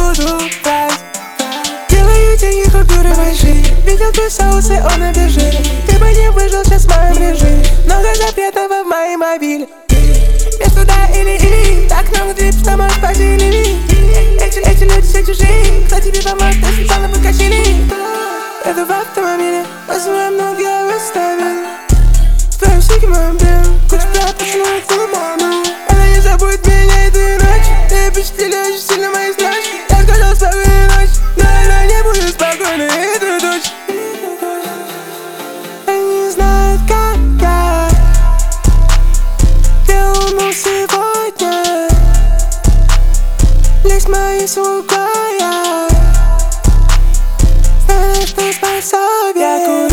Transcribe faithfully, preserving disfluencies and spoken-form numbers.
буду брать. Делаю деньги, купюры большие. Видел твой соус, и он обезжирен. Ты бы не выжил сейчас в моем режиме. Много запретов в моем мобиле. Между да или или. Так много дрипс, что можешь поделить. Эти, эти люди все чужие. Кто тебе поможет, если сам подкачили? Еду в автомобиле, возьму много, я выставил. В твоем стике моем белом. Куча пропущенных туману. Она не забудет меня эту ночь. Ты впечатляешь очень сильно мои строчки. Я сказал спокойной ночи, но она не будет спокойной эту ночь. Они знают, как я делал сегодня. Лезь в мои сугая. Знаешь, что способен.